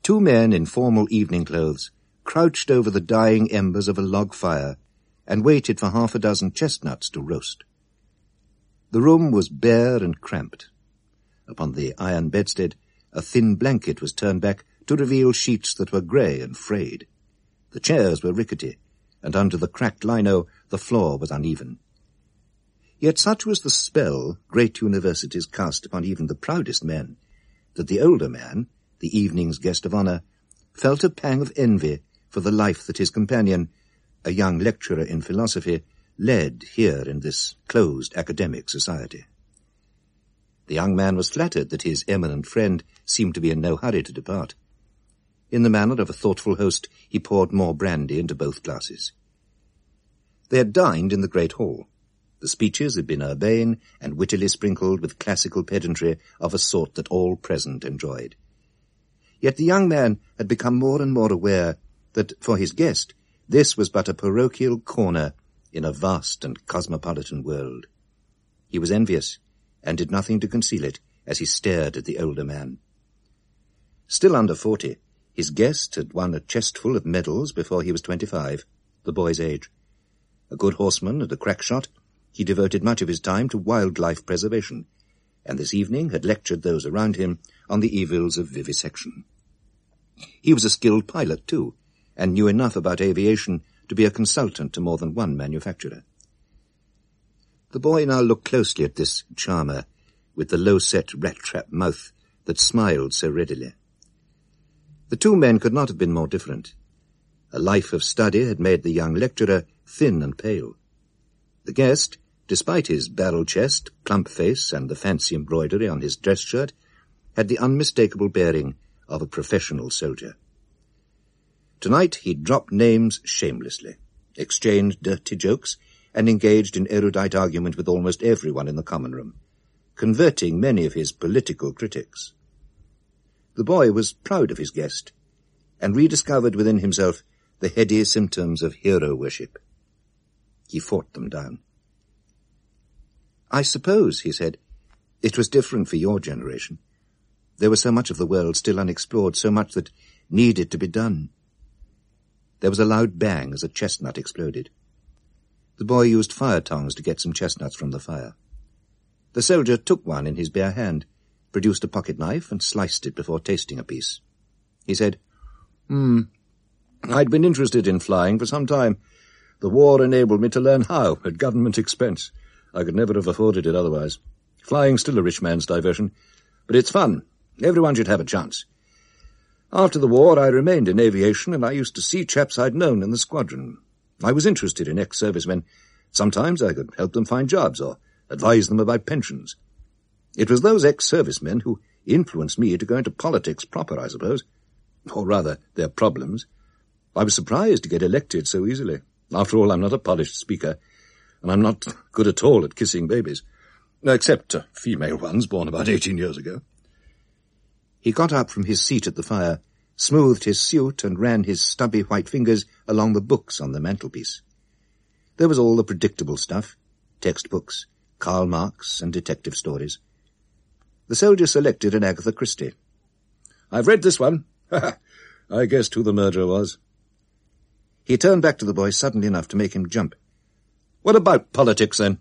Two men in formal evening clothes crouched over the dying embers of a log fire and waited for 6 chestnuts to roast. The room was bare and cramped. Upon the iron bedstead, a thin blanket was turned back to reveal sheets that were grey and frayed. The chairs were rickety, and under the cracked lino the floor was uneven. Yet such was the spell great universities cast upon even the proudest men, that the older man, the evening's guest of honour, felt a pang of envy for the life that his companion, a young lecturer in philosophy, led here in this closed academic society. The young man was flattered that his eminent friend seemed to be in no hurry to depart. In the manner of a thoughtful host, he poured more brandy into both glasses. They had dined in the great hall. The speeches had been urbane and wittily sprinkled with classical pedantry of a sort that all present enjoyed. Yet the young man had become more and more aware that, for his guest, this was but a parochial corner in a vast and cosmopolitan world. He was envious, and did nothing to conceal it as he stared at the older man. Still under 40, his guest had won a chestful of medals before he was 25, the boy's age. A good horseman and a crack shot, he devoted much of his time to wildlife preservation, and this evening had lectured those around him on the evils of vivisection. He was a skilled pilot, too, and knew enough about aviation to be a consultant to more than one manufacturer. The boy now looked closely at this charmer, with the low-set rat-trap mouth that smiled so readily. The two men could not have been more different. A life of study had made the young lecturer thin and pale. The guest, despite his barrel chest, plump face, and the fancy embroidery on his dress shirt, had the unmistakable bearing of a professional soldier. Tonight he dropped names shamelessly, exchanged dirty jokes, and engaged in erudite argument with almost everyone in the common room, converting many of his political critics. The boy was proud of his guest, and rediscovered within himself the heady symptoms of hero worship. He fought them down. "I suppose," he said, "it was different for your generation. There was so much of the world still unexplored, so much that needed to be done." There was a loud bang as a chestnut exploded. The boy used fire tongs to get some chestnuts from the fire. The soldier took one in his bare hand, produced a pocket knife, and sliced it before tasting a piece. He said, "I'd been interested in flying for some time. The war enabled me to learn how, at government expense. I could never have afforded it otherwise. Flying's still a rich man's diversion, but it's fun. Everyone should have a chance. After the war, I remained in aviation, and I used to see chaps I'd known in the squadron. I was interested in ex-servicemen. Sometimes I could help them find jobs or advise them about pensions. It was those ex-servicemen who influenced me to go into politics proper, I suppose. Or rather, their problems. I was surprised to get elected so easily. After all, I'm not a polished speaker, and I'm not good at all at kissing babies, except female ones born about 18 years ago." He got up from his seat at the fire, smoothed his suit, and ran his stubby white fingers along the books on the mantelpiece. There was all the predictable stuff, textbooks, Karl Marx, and detective stories. The soldier selected an Agatha Christie. "I've read this one. I guessed who the murderer was." He turned back to the boy suddenly enough to make him jump. "What about politics, then?"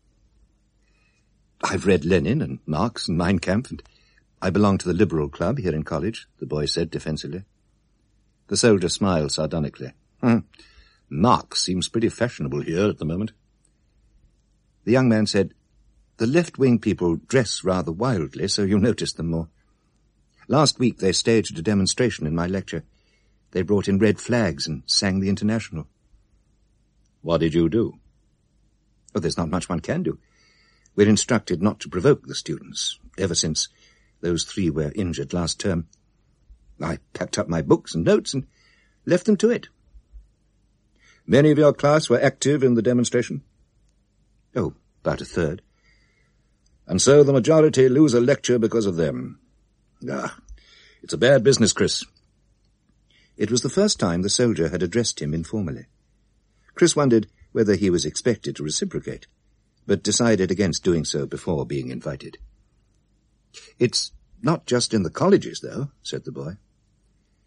"I've read Lenin and Marx and Mein Kampf, and I belong to the Liberal Club here in college," the boy said defensively. The soldier smiled sardonically. "Marx seems pretty fashionable here at the moment." The young man said, "The left-wing people dress rather wildly, so you notice them more. Last week they staged a demonstration in my lecture. They brought in red flags and sang the International." "What did you do?" "Oh, there's not much one can do. We're instructed not to provoke the students, ever since those 3 were injured last term. I packed up my books and notes and left them to it." "Many of your class were active in the demonstration?" "Oh, about a third." "And so the majority lose a lecture because of them. It's a bad business, Chris." It was the first time the soldier had addressed him informally. Chris wondered whether he was expected to reciprocate, but decided against doing so before being invited. "It's not just in the colleges, though," said the boy.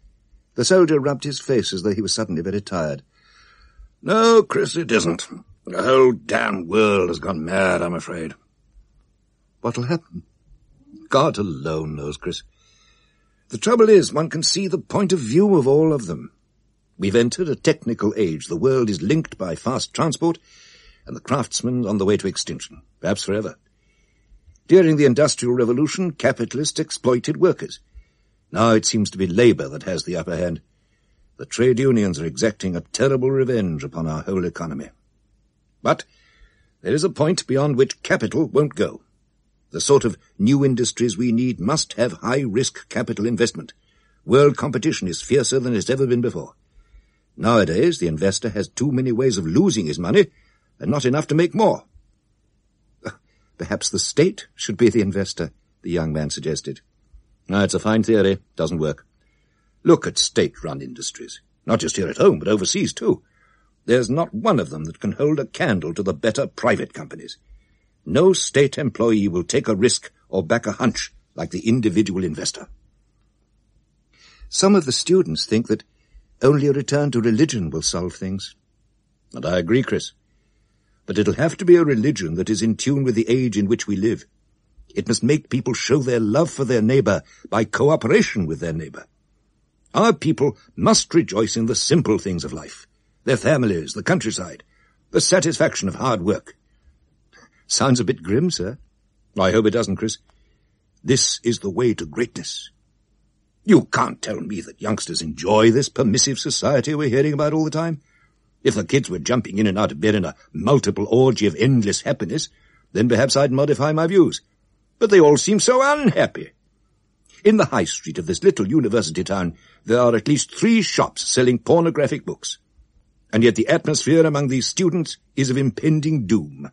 The soldier rubbed his face as though he was suddenly very tired. No, Chris, it isn't. The whole damn world has gone mad, I'm afraid. What'll happen? God alone knows, Chris. The trouble is, one can see the point of view of all of them. We've entered a technical age. The world is linked by fast transport, and the craftsman on the way to extinction, perhaps forever. During the Industrial Revolution, capitalists exploited workers. Now it seems to be labour that has the upper hand. The trade unions are exacting a terrible revenge upon our whole economy. But there is a point beyond which capital won't go. The sort of new industries we need must have high-risk capital investment. World competition is fiercer than it's ever been before. Nowadays, the investor has too many ways of losing his money and not enough to make more. Perhaps the state should be the investor, the young man suggested. It's a fine theory. Doesn't work. Look at state-run industries. Not just here at home, but overseas too. There's not one of them that can hold a candle to the better private companies. No state employee will take a risk or back a hunch like the individual investor. Some of the students think that only a return to religion will solve things. And I agree, Chris. But it'll have to be a religion that is in tune with the age in which we live. It must make people show their love for their neighbour by cooperation with their neighbour. Our people must rejoice in the simple things of life, their families, the countryside, the satisfaction of hard work. Sounds a bit grim, sir. I hope it doesn't, Chris. This is the way to greatness. You can't tell me that youngsters enjoy this permissive society we're hearing about all the time. If the kids were jumping in and out of bed in a multiple orgy of endless happiness, then perhaps I'd modify my views. But they all seem so unhappy. In the high street of this little university town, there are at least 3 shops selling pornographic books. And yet the atmosphere among these students is of impending doom.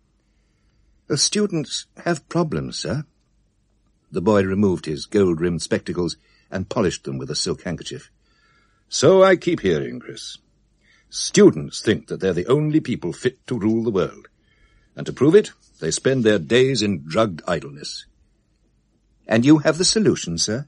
The students have problems, sir. The boy removed his gold-rimmed spectacles and polished them with a silk handkerchief. So I keep hearing, Chris. Students think that they're the only people fit to rule the world. And to prove it, they spend their days in drugged idleness. And you have the solution, sir?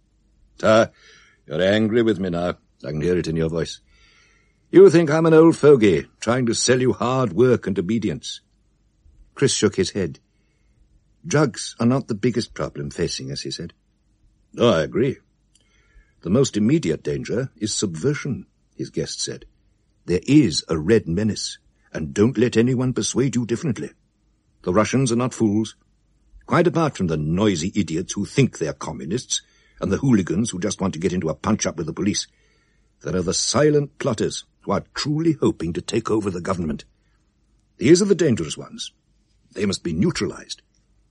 You're angry with me now. I can hear it in your voice. You think I'm an old fogey, trying to sell you hard work and obedience. Chris shook his head. Drugs are not the biggest problem facing us, he said. No, I agree. The most immediate danger is subversion, his guest said. There is a red menace, and don't let anyone persuade you differently. The Russians are not fools. Quite apart from the noisy idiots who think they're communists, and the hooligans who just want to get into a punch-up with the police, there are the silent plotters who are truly hoping to take over the government. These are the dangerous ones. They must be neutralized.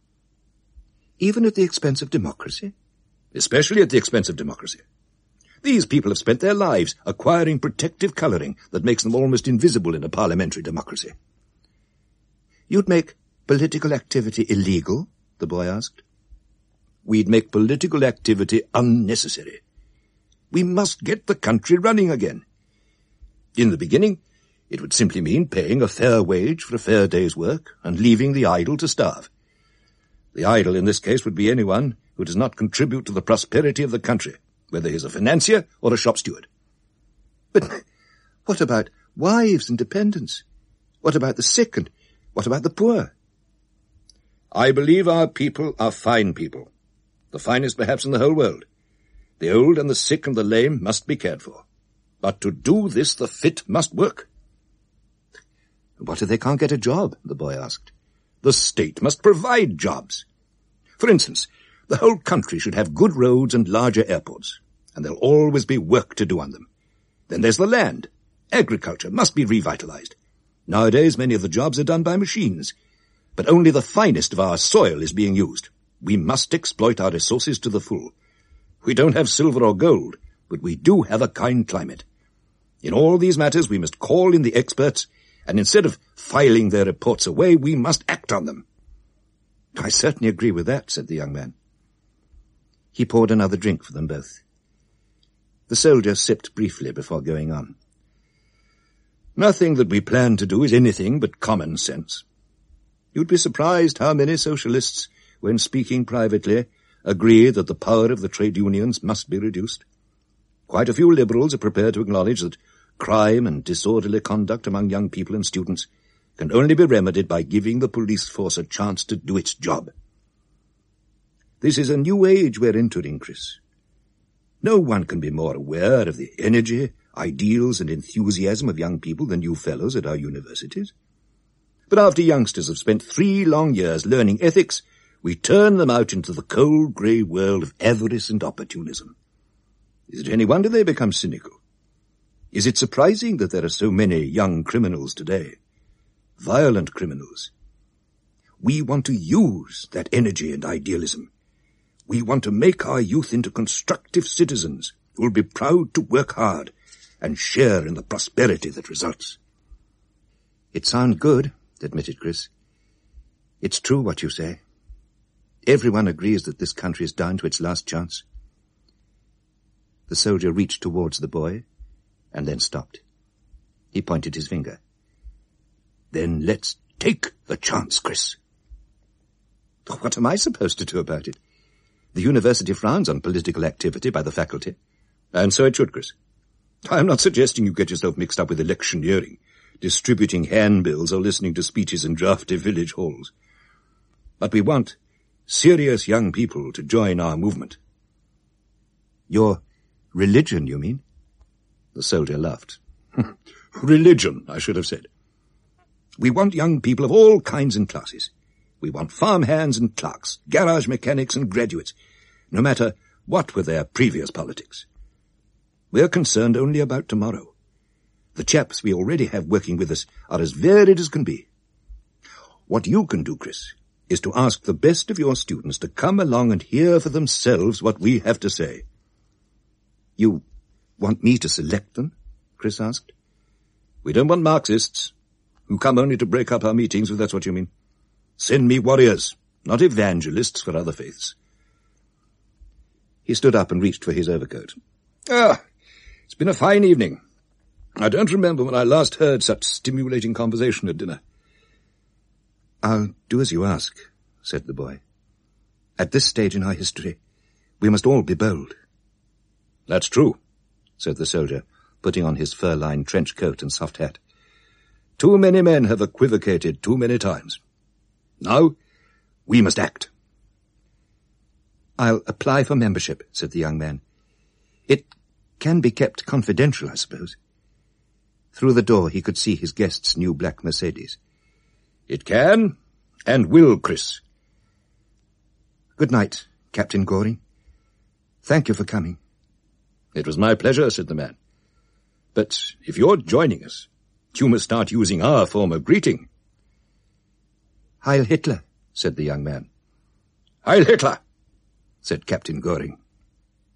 Even at the expense of democracy? Especially at the expense of democracy. These people have spent their lives acquiring protective colouring that makes them almost invisible in a parliamentary democracy. You'd make political activity illegal? The boy asked. We'd make political activity unnecessary. We must get the country running again. In the beginning, it would simply mean paying a fair wage for a fair day's work and leaving the idle to starve. The idle in this case would be anyone who does not contribute to the prosperity of the country, whether he's a financier or a shop steward. But what about wives and dependents? What about the sick and what about the poor? I believe our people are fine people, the finest perhaps in the whole world. The old and the sick and the lame must be cared for. But to do this, the fit must work. What if they can't get a job? The boy asked. The state must provide jobs. For instance, the whole country should have good roads and larger airports, and there'll always be work to do on them. Then there's the land. Agriculture must be revitalized. Nowadays, many of the jobs are done by machines, but only the finest of our soil is being used. We must exploit our resources to the full. We don't have silver or gold, but we do have a kind climate. In all these matters, we must call in the experts, and instead of filing their reports away, we must act on them. I certainly agree with that, said the young man. He poured another drink for them both. The soldier sipped briefly before going on. Nothing that we plan to do is anything but common sense. You'd be surprised how many socialists, when speaking privately, agree that the power of the trade unions must be reduced. Quite a few liberals are prepared to acknowledge that crime and disorderly conduct among young people and students can only be remedied by giving the police force a chance to do its job. This is a new age we're entering, Chris. No one can be more aware of the energy, ideals, and enthusiasm of young people than you fellows at our universities. But after youngsters have spent 3 long years learning ethics, we turn them out into the cold, grey world of avarice and opportunism. Is it any wonder they become cynical? Is it surprising that there are so many young criminals today? Violent criminals. We want to use that energy and idealism. We want to make our youth into constructive citizens who will be proud to work hard and share in the prosperity that results. It sounds good, admitted Chris. It's true what you say. Everyone agrees that this country is down to its last chance. The soldier reached towards the boy and then stopped. He pointed his finger. Then let's take the chance, Chris. What am I supposed to do about it? The university frowns on political activity by the faculty. And so it should, Chris. I am not suggesting you get yourself mixed up with electioneering, distributing handbills or listening to speeches in drafty village halls. But we want serious young people to join our movement. Your religion, you mean? The soldier laughed. Religion, I should have said. We want young people of all kinds and classes. We want farmhands and clerks, garage mechanics and graduates, no matter what were their previous politics. We're concerned only about tomorrow. The chaps we already have working with us are as varied as can be. What you can do, Chris, is to ask the best of your students to come along and hear for themselves what we have to say. You want me to select them? Chris asked. We don't want Marxists who come only to break up our meetings, if that's what you mean. Send me warriors, not evangelists for other faiths. He stood up and reached for his overcoat. It's been a fine evening. I don't remember when I last heard such stimulating conversation at dinner. I'll do as you ask, said the boy. At this stage in our history, we must all be bold. That's true, said the soldier, putting on his fur-lined trench coat and soft hat. Too many men have equivocated too many times. Now, we must act. I'll apply for membership, said the young man. It can be kept confidential, I suppose. Through the door he could see his guest's new black Mercedes. It can and will, Chris. Good night, Captain Goring. Thank you for coming. It was my pleasure, said the man. But if you're joining us, you must start using our form of greeting. Heil Hitler, said the young man. Heil Hitler, said Captain Goring.